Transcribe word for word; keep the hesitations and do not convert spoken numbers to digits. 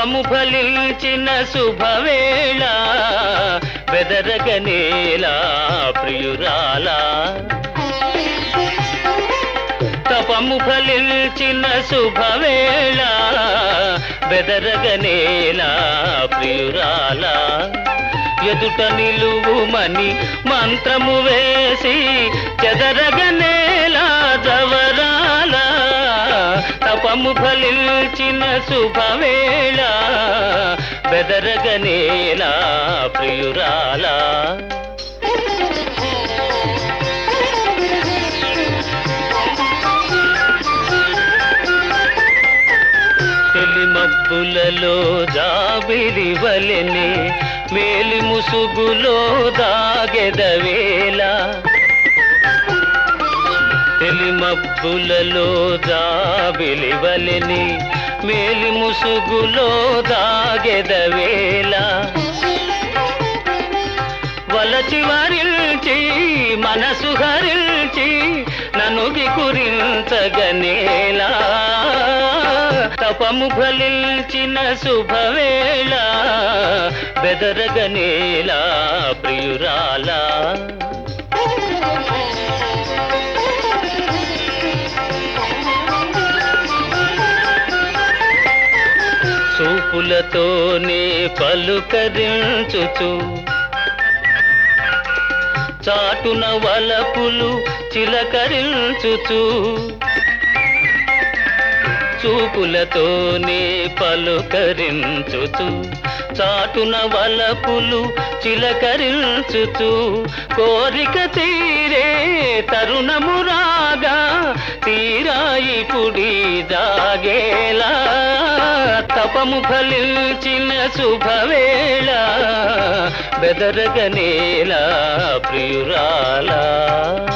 తపము ఫలించిన శుభవేళ బెదరగనేలా ప్రియురాలా తపము ఫలించిన శుభవేళ బెదరగనేలా ప్రియురాలా ఎదుట నిలువుమని మంత్రము వేసి చెదరగనేలా జవరాల తపము ఫలించిన శుభవేళ బెదరగనేలా ప్రియురాలా మబ్బులలో జాబిలి వలెనే మేలి ముసుగులో దాగెదవేళ తెలి మబ్బులలో జాబిలి వలెనే మేలి ముసుగులో దాగెదవేళ వలచి వరిల్చి మనసు హరిల్చి నన్ను గురించగనేలా తపము ఫలించిన శుభవేళ బెదరగనేలా ప్రియురాలా చూపులతోనే పలుకరించుచు చాటున వలపులు చిలకరించుచు చూపులతోనే పలుకరించుచు చాటున వలపులు చిలకరించుచు కోరిక తీరే తరుణము రాగా తీరాయి పుడి దాగేలా తపము ఫలించిన శుభవేళ బెదరగనేలా ప్రియురాలా